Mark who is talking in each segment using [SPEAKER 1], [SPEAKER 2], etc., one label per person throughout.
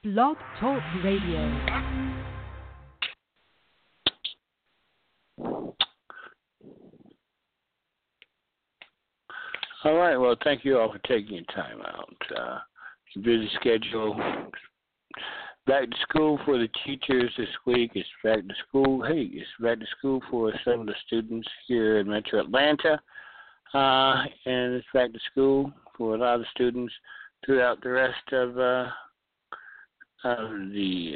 [SPEAKER 1] Blog Talk Radio.
[SPEAKER 2] All right. Well, thank you all for taking your time out. Your busy schedule. Back to school for the teachers this week. It's back to school. Hey, it's back to school for some of the students here in Metro Atlanta. And it's back to school for a lot of students throughout the rest of the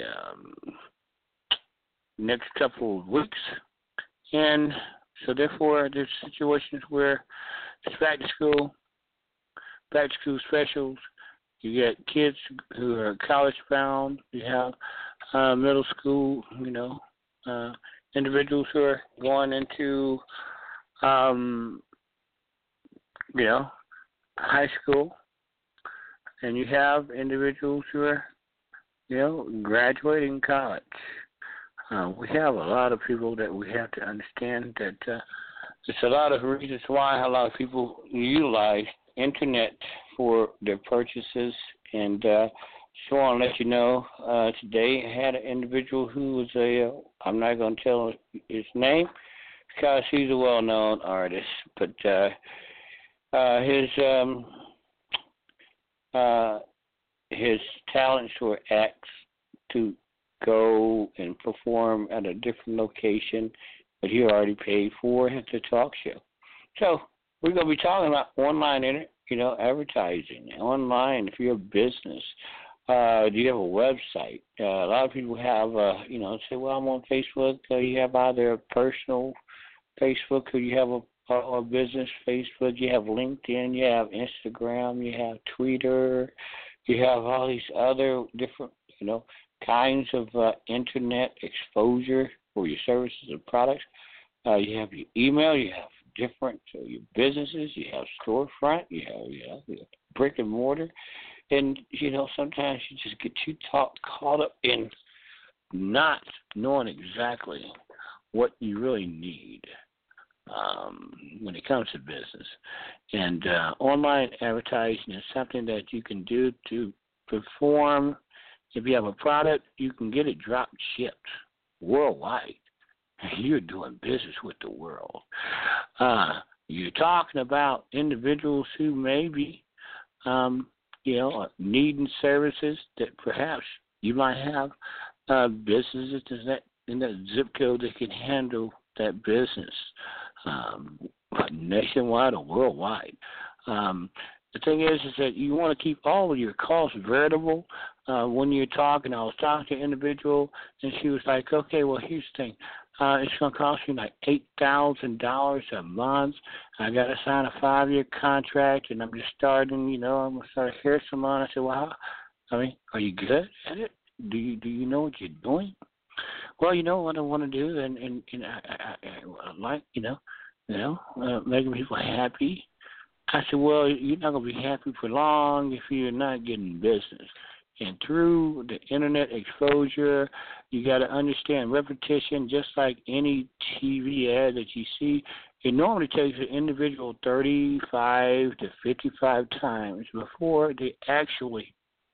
[SPEAKER 2] next couple of weeks. And so, therefore, there's situations where it's back to school specials. You get kids who are college bound. You have middle school, individuals who are going into, high school. And you have individuals who are, graduating college. We have a lot of people that we have to understand that there's a lot of reasons why a lot of people utilize internet for their purchases. And just want to let you know, today I had an individual who was I'm not going to tell his name because he's a well-known artist, but his talents were asked to go and perform at a different location, but he already paid for at the talk show. So we're going to be talking about online advertising. Online, if you're a business, do you have a website? A lot of people have, say, well, I'm on Facebook. You have either a personal Facebook or you have a business Facebook. You have LinkedIn. You have Instagram. You have Twitter. You have all these other different, kinds of internet exposure for your services and products. You have your email. You have different your businesses. You have storefront. You have brick and mortar. And, sometimes you just get too caught up in not knowing exactly what you really need when it comes to business. And online advertising is something that you can do to perform. If you have a product, you can get it drop shipped worldwide. You're doing business with the world. You're talking about individuals who may be, needing services that perhaps you might have businesses in that zip code that can handle that business nationwide or worldwide. The thing is that you want to keep all of your costs variable. When you're talking, I was talking to an individual, and she was like, okay, well, here's the thing. It's going to cost me like $8,000 a month. I got to sign a 5-year contract, and I'm just starting, I'm going to start a hair salon. I said, well, are you good at it? Do you know what you're doing? Well, you know what I want to do, and I like, making people happy. I said, well, you're not going to be happy for long if you're not getting business. And through the internet exposure, you got to understand repetition, just like any TV ad that you see. It normally takes an individual 35 to 55 times before they actually,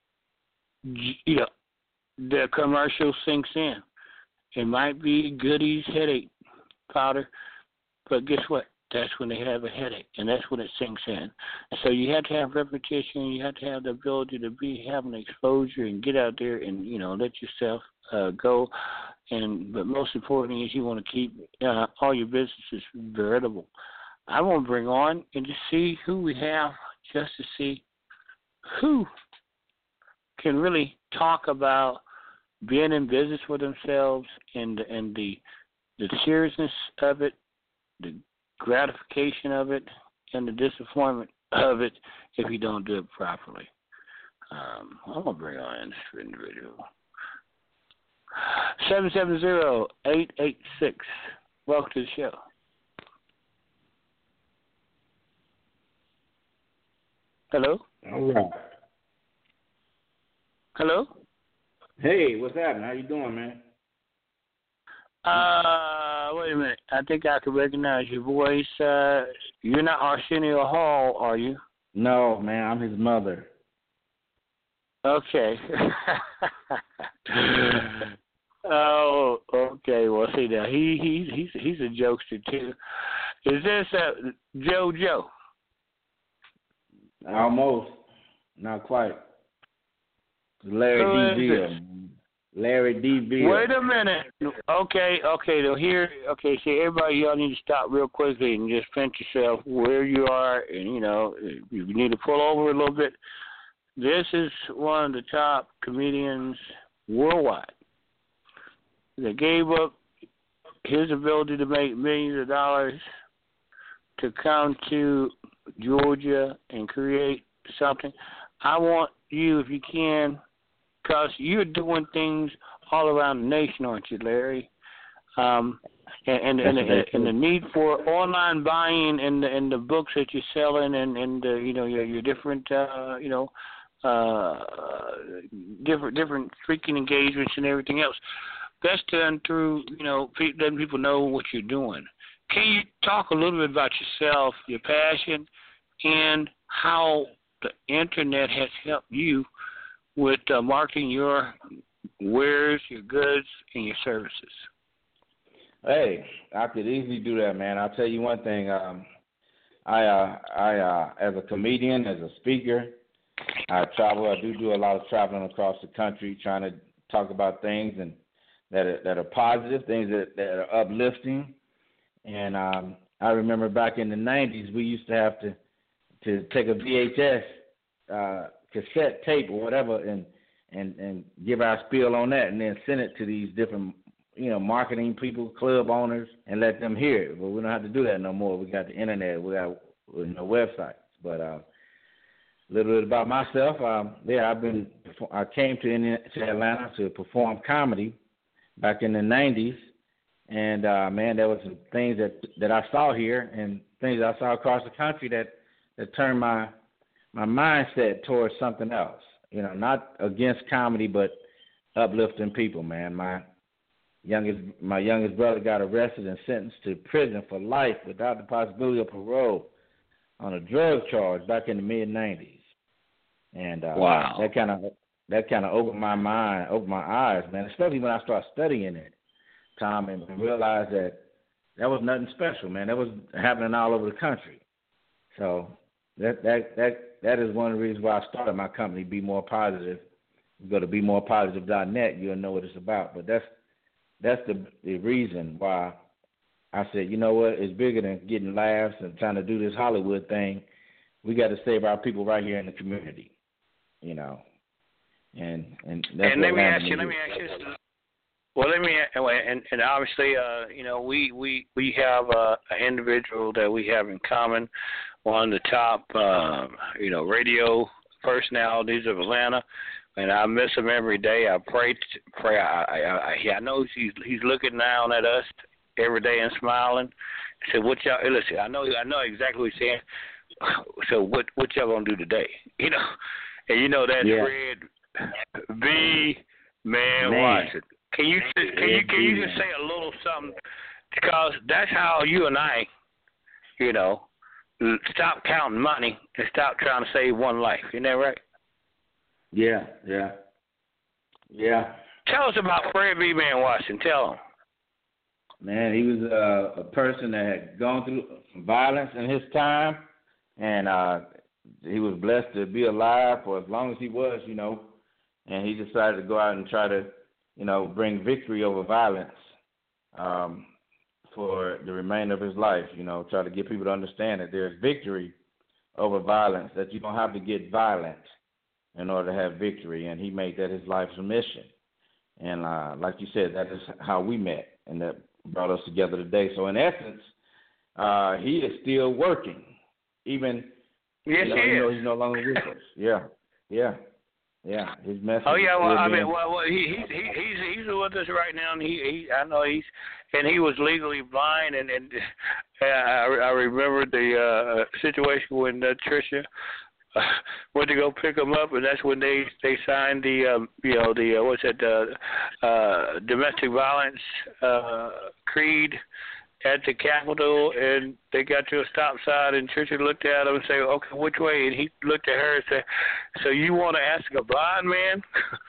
[SPEAKER 2] the commercial sinks in. It might be Goody's headache powder, but guess what? That's when they have a headache, and that's when it sinks in. So you have to have repetition. You have to have the ability to having exposure and get out there and, let yourself go. But most importantly is you want to keep all your businesses veritable. I want to bring on and just see who we have just to see who can really talk about being in business for themselves and the seriousness of it, the gratification of it, and the disappointment of it if you don't do it properly. I'm going to bring on this individual. 770-886. Welcome to the show. Hello?
[SPEAKER 3] All right.
[SPEAKER 2] Hello?
[SPEAKER 3] Hey, what's happening? How you doing, man?
[SPEAKER 2] Wait a minute. I think I can recognize your voice. You're not Arsenio Hall, are you?
[SPEAKER 3] No, man. I'm his mother.
[SPEAKER 2] Okay. Oh, okay. Well, see now he's a jokester too. Is this JoJo?
[SPEAKER 3] Almost. Not quite. Larry
[SPEAKER 2] Who
[SPEAKER 3] D.
[SPEAKER 2] is
[SPEAKER 3] Ville.
[SPEAKER 2] this?
[SPEAKER 3] Larry D. Ville.
[SPEAKER 2] Wait a minute. Okay. Now here. Okay. See, everybody, y'all need to stop real quickly and just pinch yourself where you are, and you need to pull over a little bit. This is one of the top comedians worldwide that gave up his ability to make millions of dollars to come to Georgia and create something. I want you, if you can, because you're doing things all around the nation, aren't you, Larry? And the need for online buying and the books that you're selling and your different different speaking engagements and everything else. That's done through letting people know what you're doing. Can you talk a little bit about yourself, your passion, and how the internet has helped you with marketing your wares, your goods, and your services?
[SPEAKER 3] Hey, I could easily do that, man. I'll tell you one thing. I as a comedian, as a speaker, I travel. I do a lot of traveling across the country, trying to talk about things and that are positive, things that are uplifting. And I remember back in the 90s, we used to have to take a VHS cassette tape or whatever and give our spiel on that, and then send it to these different marketing people, club owners, and let them hear it. But we don't have to do that no more. We got the internet. We got websites. But a little bit about myself. I came to Atlanta to perform comedy back in the 90s. And, man, there was some things that I saw here and things I saw across the country that turned my mindset towards something else. Not against comedy, but uplifting people, man. My youngest brother got arrested and sentenced to prison for life without the possibility of parole on a drug charge back in the mid-90s. And
[SPEAKER 2] wow.
[SPEAKER 3] that kind of opened my mind, opened my eyes, man, especially when I started studying it, Tom, and realized that was nothing special, man. That was happening all over the country. So that is one of the reasons why I started my company, Be More Positive. You go to BeMorePositive.net, you'll know what it's about. But that's the reason why I said, you know what, it's bigger than getting laughs and trying to do this Hollywood thing. We got to save our people right here in the community, And that's
[SPEAKER 2] and
[SPEAKER 3] what
[SPEAKER 2] let me ask you. Well, and obviously, we have an individual that we have in common, one of the top, radio personalities of Atlanta, and I miss him every day. I pray. I know he's looking down at us every day and smiling. I said, "What y'all? Listen, I know exactly what he's saying. So what y'all gonna do today? And that's Fred B. Man Watson. Can you just say a little something, because that's how you and I, stop counting money and stop trying to save one life. Isn't that right?
[SPEAKER 3] Yeah.
[SPEAKER 2] Tell us about Fred B. Man Watson. Tell him.
[SPEAKER 3] Man, he was a person that had gone through violence in his time, and he was blessed to be alive for as long as he was, and he decided to go out and try to, bring victory over violence for the remainder of his life, try to get people to understand that there's victory over violence, that you don't have to get violent in order to have victory, and he made that his life's mission. And like you said, that is how we met, and that brought us together today. So in essence, he is still working, even
[SPEAKER 2] yes, he is.
[SPEAKER 3] He's no longer with us. Yeah. His message.
[SPEAKER 2] Oh yeah, he's with us right now, and I know he was legally blind, and I remember the situation when Tricia went to go pick him up, and that's when they signed the domestic violence creed at the Capitol, and they got to a stop sign, and Trisha looked at him and said, "Okay, which way?" And he looked at her and said, "So you want to ask a blind man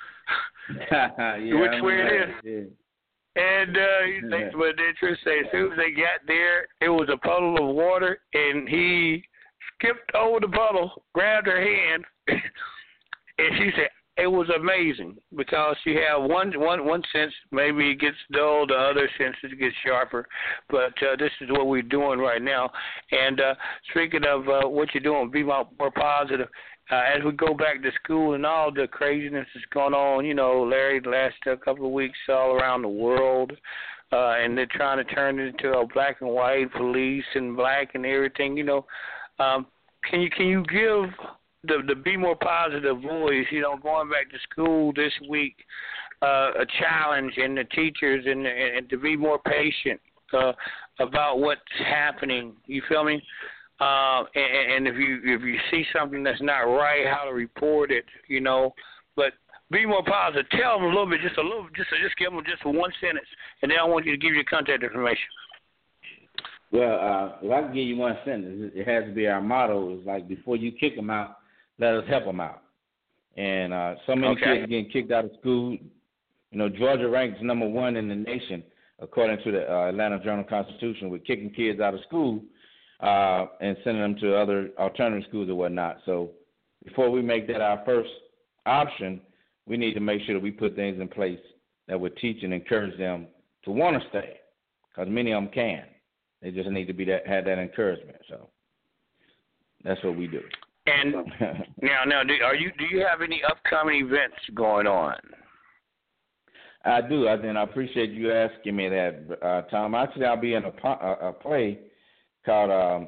[SPEAKER 2] which way it is?" Yeah. And but then Trisha said, as soon as they got there, it was a puddle of water, and he skipped over the puddle, grabbed her hand, and she said, it was amazing because you have one sense, maybe it gets dull, the other senses get sharper. But this is what we're doing right now. And speaking of what you're doing, be more positive. As we go back to school and all the craziness that's going on, you know, Larry, the last couple of weeks all around the world, and they're trying to turn it into a black and white police and black and everything, you know. Can you give the Be More Positive voice, you know, going back to school this week, a challenge, and the teachers and to be more patient about what's happening? You feel me? And if you see something that's not right, how to report it, you know. But be more positive. Tell them a little bit, just give them just one sentence, and then I want you to give your contact information.
[SPEAKER 3] Well, if I can give you one sentence, it has to be our motto. It's like, before you kick them out, let us help them out. And so many kids are getting kicked out of school. You know, Georgia ranks number 1 in the nation, according to the Atlanta Journal-Constitution, with kicking kids out of school and sending them to other alternative schools or whatnot. So before we make that our first option, we need to make sure that we put things in place that would teach and encourage them to want to stay, because many of them can. They just need to have that encouragement. So that's what we do.
[SPEAKER 2] And now, do you have any upcoming events going on?
[SPEAKER 3] I do. I appreciate you asking me that, Tom. Actually, I'll be in a play called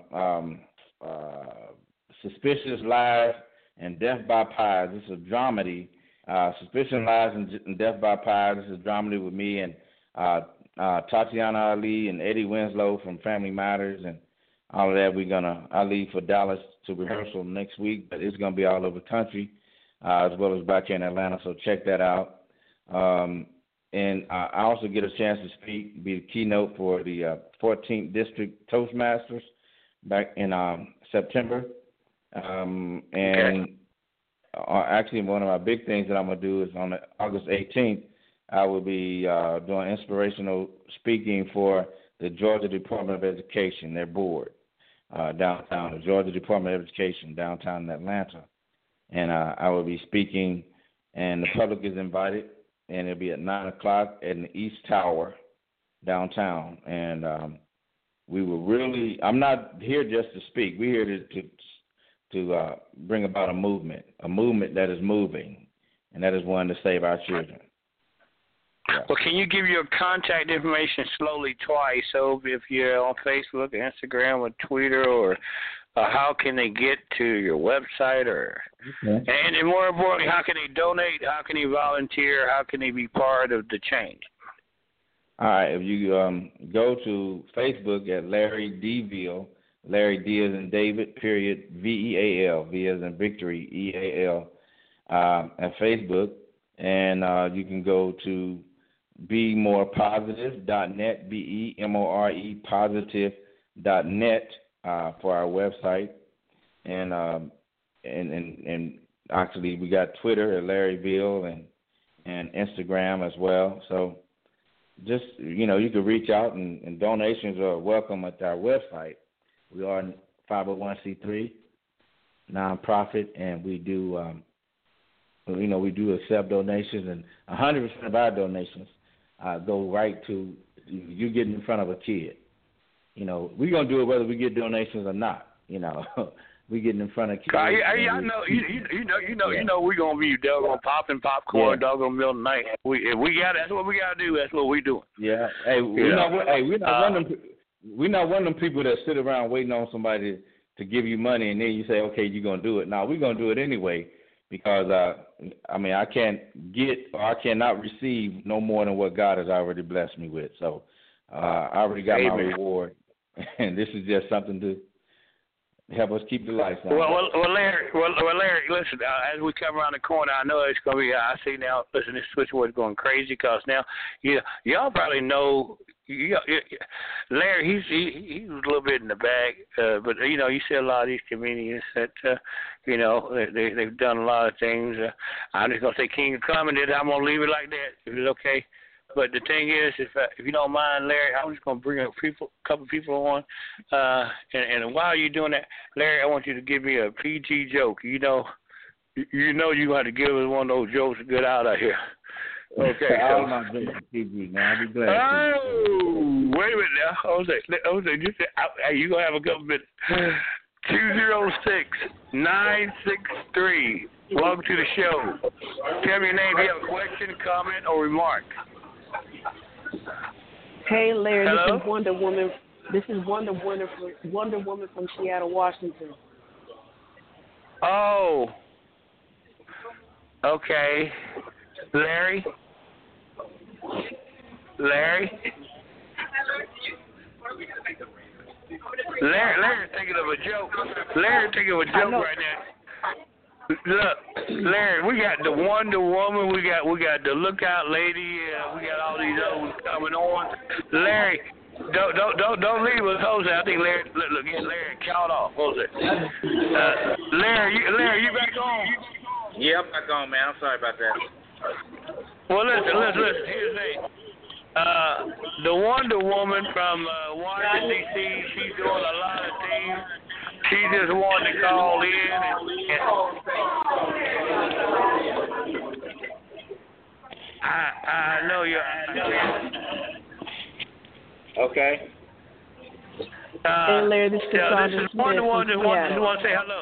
[SPEAKER 3] Suspicious Lies and Death by Pies. This is a dramedy. Suspicious Lies and Death by Pies. This is a dramedy with me and Tatiana Ali and Eddie Winslow from Family Matters and all of that. I leave for Dallas to rehearsal next week, but it's going to be all over the country, as well as back here in Atlanta, so check that out. And I also get a chance to speak, be the keynote for the 14th District Toastmasters back in September. Actually, one of my big things that I'm going to do is on August 18th, I will be doing inspirational speaking for the Georgia Department of Education, their board, downtown, the Georgia Department of Education, downtown in Atlanta. And I will be speaking, and the public is invited, and it'll be at 9 o'clock in the East Tower, downtown. And I'm not here just to speak. We're here to bring about a movement that is moving, and that is one to save our children. Yeah.
[SPEAKER 2] Well, can you give your contact information slowly twice? So if you're on Facebook, Instagram, or Twitter, or how can they get to your website? And more importantly, how can they donate? How can they volunteer? How can they be part of the change?
[SPEAKER 3] All right. If you go to Facebook at Larry D. Veal, Larry D as in David, period, V-E-A-L, V as in Victory, E-A-L, at Facebook. And you can go to bemorepositive.net, B-E-M-O-R-E positive.net for our website. And actually we got Twitter at Larry Veal and Instagram as well. So just, you can reach out and donations are welcome at our website. We are a 501c3 nonprofit, and we do we do accept donations, and 100% of our donations go right to you getting in front of a kid. We're going to do it whether we get donations or not. We getting in front of kids.
[SPEAKER 2] I know, you know we're going to be doggone popping popcorn, doggone middle of the night. That's what we got to do. That's what we doing.
[SPEAKER 3] Yeah. Hey, we're not one of them people that sit around waiting on somebody to give you money, and then you say, okay, you're going to do it. No, we're going to do it anyway. Because, I can't get or I cannot receive no more than what God has already blessed me with. So I already got my reward, and this is just something to help us keep the lights on.
[SPEAKER 2] Well, Larry, listen, as we come around the corner, I know it's going to be, I see now, listen, this switchboard is going crazy because now, y'all probably know Larry, he's a little bit in the bag, but you see a lot of these comedians that they've done a lot of things. I'm just gonna say King of Comedy. I'm gonna leave it like that. If it's okay. But the thing is, if you don't mind, Larry, I'm just gonna bring a couple people on, and while you're doing that, Larry, I want you to give me a PG joke. You have to give us one of those jokes to get out of here. Okay.
[SPEAKER 3] All my jokes are PG, man. I'll be glad.
[SPEAKER 2] Oh, wait a minute now, Jose, you gonna have a couple minutes. 206-963. Welcome to the show. Tell me your name. Do you have a question, comment, or remark?
[SPEAKER 1] Hey, Larry.
[SPEAKER 2] Hello?
[SPEAKER 1] This is Wonder Woman. This is Wonder Woman from Seattle, Washington.
[SPEAKER 2] Oh. Okay. Larry? Larry's thinking of a joke. Larry's thinking of a joke right now. Look, Larry, we got the Wonder Woman, we got the Lookout Lady, we got all these others coming on. Larry, don't leave us, Jose. I think Larry, look, get Larry caught off, Jose. Larry, you back on?
[SPEAKER 3] Yeah, I'm back on, man. I'm sorry about that.
[SPEAKER 2] Well, listen. Here's the thing. The Wonder Woman from Washington, D.C., she's doing a lot of things. She just wanted to call in I know you're... Okay.
[SPEAKER 1] Hey, Larry, this is
[SPEAKER 2] This is Wonder Woman who wants to say hello.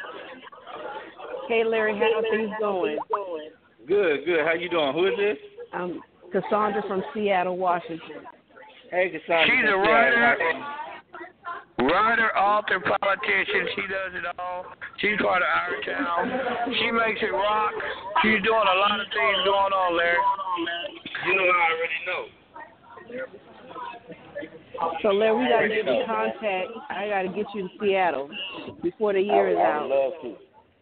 [SPEAKER 1] Hey, Larry, how are things going?
[SPEAKER 3] Good. How you doing? Who is this?
[SPEAKER 1] Cassandra from Seattle, Washington.
[SPEAKER 3] Hey, Cassandra.
[SPEAKER 2] She's a writer, author, politician. She does it all. She's part of our town. She makes it rock. She's doing a lot of things going on, Larry. You know, I already know.
[SPEAKER 1] So, Larry, we got to get in contact. I got to get you to Seattle before the year is out.
[SPEAKER 3] I would love to.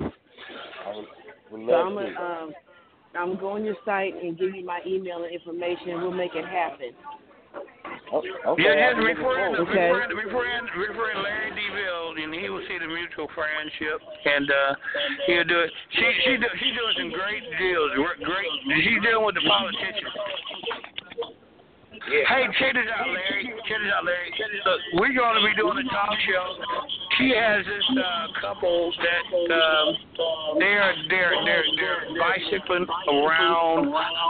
[SPEAKER 1] I'm going to go on your site and give you my email and information. We'll make it happen.
[SPEAKER 3] Okay.
[SPEAKER 2] Yeah, just refer Larry DeVille, and he will see the mutual friendship, and he'll do it. She's doing some great deals. Great. She's dealing with the politicians. Yeah. Hey, check this out, Larry. Look, we're going to be doing a talk show. She has this couple that they're bicycling around.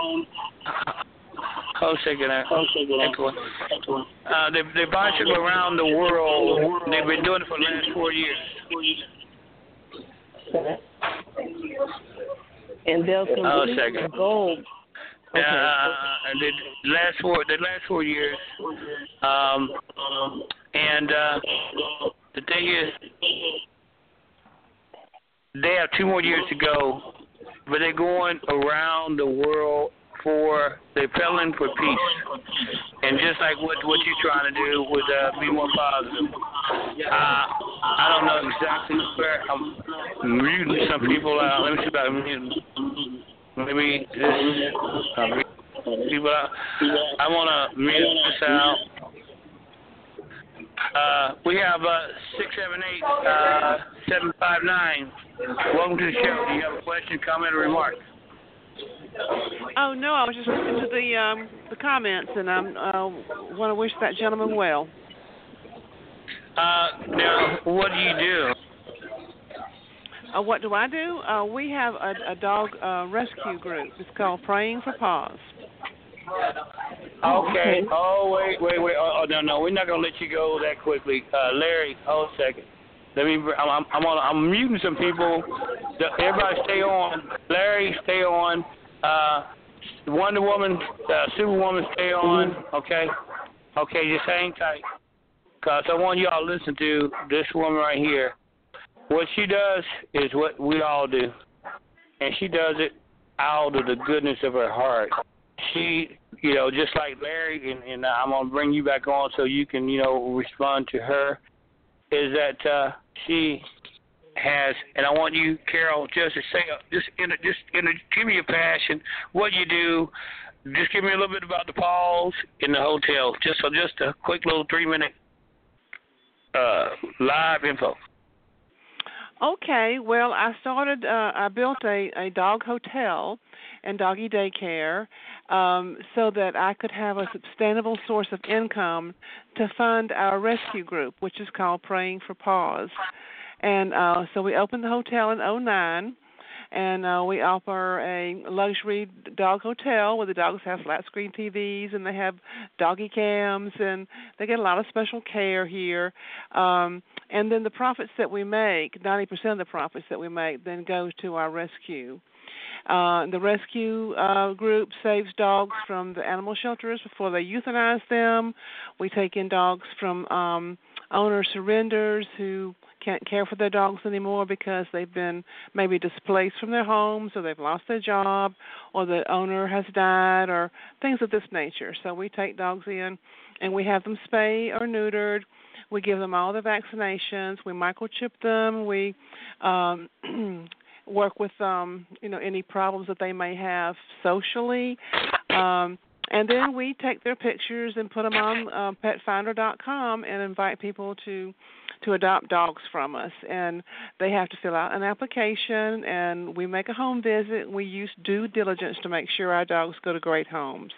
[SPEAKER 2] They bicycle around the world. They've been doing it for the last 4 years.
[SPEAKER 1] And they'll complete the goal. Okay.
[SPEAKER 2] And the last 4 years. The thing is, they have 2 more years to go, but they're going around the world they're peddling for peace. And just like what you're trying to do with Be More Positive. I don't know exactly where I'm muting some people out. Let me see if I can mute. Maybe this people out. I want to mute this out. We have 678-759. Welcome to the show. Do you have a question, comment, or remark?
[SPEAKER 4] Oh no, I was just listening to the comments, and I want to wish that gentleman well.
[SPEAKER 2] Now, what do you do?
[SPEAKER 4] What do I do? We have a dog rescue group. It's called Praying for Paws.
[SPEAKER 2] Okay. Oh, wait. Oh, no. We're not gonna let you go that quickly, Larry. Hold a second. I'm muting some people. Everybody, stay on. Larry, stay on. Wonder Woman, Superwoman, stay on. Okay. Just hang tight. Cause I want y'all to listen to this woman right here. What she does is what we all do, and she does it out of the goodness of her heart. She, just like Larry, and I'm going to bring you back on so you can, respond to her, is that she has, and I want you, Carol, just to say, give me your passion, what you do, just give me a little bit about the Paws in the hotel. Just a quick little 3-minute live info.
[SPEAKER 4] Okay, well, I built a dog hotel and doggy daycare so that I could have a sustainable source of income to fund our rescue group, which is called Praying for Paws. And so we opened the hotel in 2009, and we offer a luxury dog hotel where the dogs have flat-screen TVs and they have doggy cams, and they get a lot of special care here. And then the profits that we make, 90% of the profits that we make, then goes to our rescue. The rescue group saves dogs from the animal shelters before they euthanize them. We take in dogs from owner surrenders who can't care for their dogs anymore because they've been maybe displaced from their homes, or they've lost their job, or the owner has died, or things of this nature. So we take dogs in, and we have them spayed or neutered. We give them all the vaccinations. We microchip them. We work with any problems that they may have socially. And then we take their pictures and put them on petfinder.com and invite people to adopt dogs from us. And they have to fill out an application, and we make a home visit. We use due diligence to make sure our dogs go to great homes.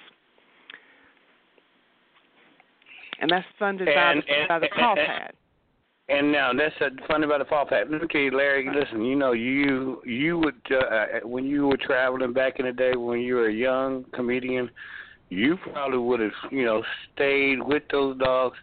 [SPEAKER 4] And that's funded by the Paw Pad.
[SPEAKER 2] And now that's funded by the Paw Pad. Let me tell you, Larry, listen, you would, when you were traveling back in the day when you were a young comedian, you probably would have, stayed with those dogs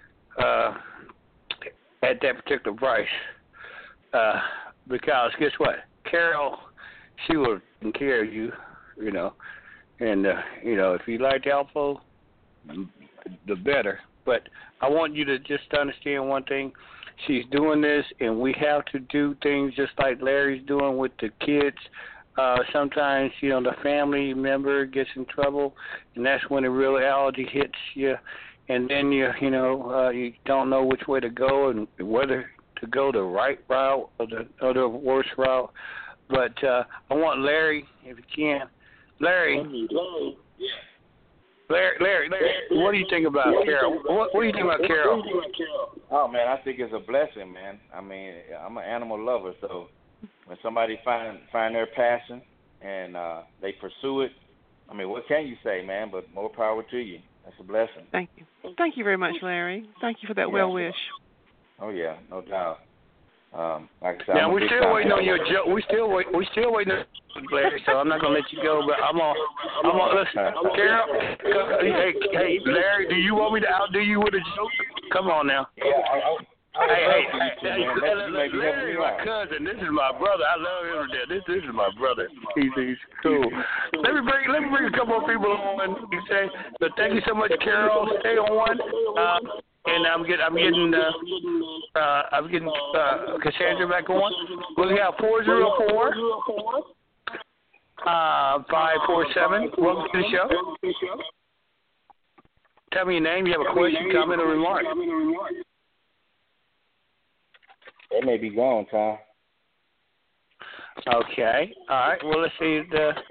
[SPEAKER 2] at that particular price. Because guess what? Carol, she would take care of you, And, if you like Alpha, the better. But I want you to just understand one thing. She's doing this, and we have to do things just like Larry's doing with the kids. Sometimes, the family member gets in trouble, and that's when the reality hits you. And then you don't know which way to go and whether to go the right route or the worse route. But I want Larry, if you can. Larry, what do you think about Carol? What do you think about Carol?
[SPEAKER 3] Oh, man, I think it's a blessing, man. I mean, I'm an animal lover, so when somebody find their passion and they pursue it, I mean, what can you say, man? But more power to you. That's a blessing.
[SPEAKER 4] Thank you. Thank you very much, Larry. Thank you for that well wish.
[SPEAKER 3] Oh, yeah, no doubt. Like I said,
[SPEAKER 2] now we're still waiting on your joke. We still waiting on Larry. So I'm not gonna let you go. But I'm gonna listen. Carol, hey, Larry, do you want me to outdo you with a joke? Come on now.
[SPEAKER 3] Yeah.
[SPEAKER 2] Hey, Larry, my cousin. This is my brother. I love him to death. This is my brother. He's cool. Let me bring a couple of people on. But thank you so much, Carol. Stay on. And I'm getting Cassandra back on. We have 404 547. Welcome to the show. Tell me your name. You have a question, comment, or remark.
[SPEAKER 3] They may be gone, Tom.
[SPEAKER 2] Okay. All right. Well, let's see.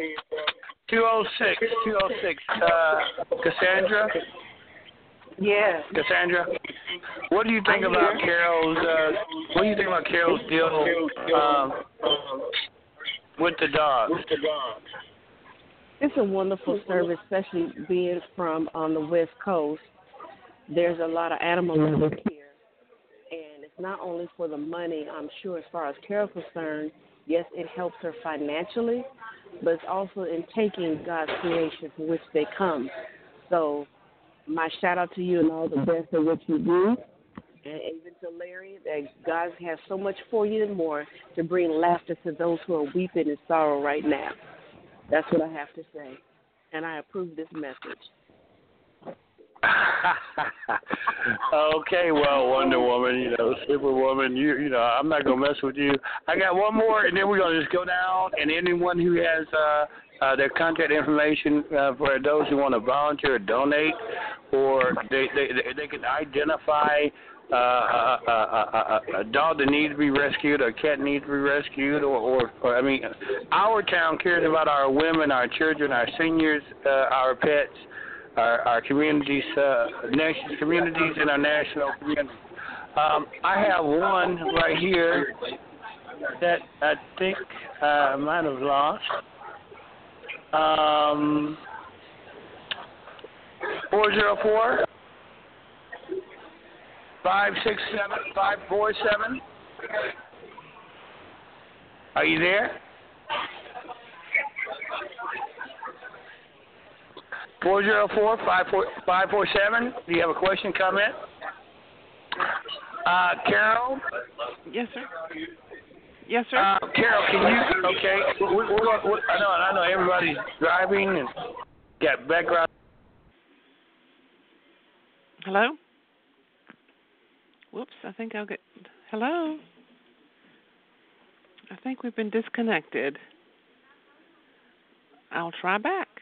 [SPEAKER 2] 206. Cassandra.
[SPEAKER 1] Yes.
[SPEAKER 2] Cassandra, what do you think about Carol's? What do you think about Carol's deal with the dogs?
[SPEAKER 1] It's a wonderful service, especially being from on the West Coast. There's a lot of animal lovers here, and it's not only for the money. I'm sure, as far as Carol's concerned, yes, it helps her financially, but it's also in taking God's creation from which they come. So, my shout out to you and all the best of what you do. And even to Larry, that God has so much for you and more to bring laughter to those who are weeping in sorrow right now. That's what I have to say. And I approve this message.
[SPEAKER 2] Okay, well, Wonder Woman, Superwoman, I'm not going to mess with you. I got one more, and then we're going to just go down, and anyone who has their contact information for those who want to volunteer or donate, or they can identify a dog that needs to be rescued, or a cat needs to be rescued, or I mean, our town cares about our women, our children, our seniors, our pets, our communities, communities, and our national community. I have one right here that I think I might have lost. 404 567 547. Are you there? 404 547. Do you have a question, comment? Carol?
[SPEAKER 4] Yes, sir. Yes, sir.
[SPEAKER 2] Carol, can you? Okay. I know everybody's driving and got background.
[SPEAKER 4] Hello? Whoops, I think I'll get... Hello? I think we've been disconnected. I'll try back.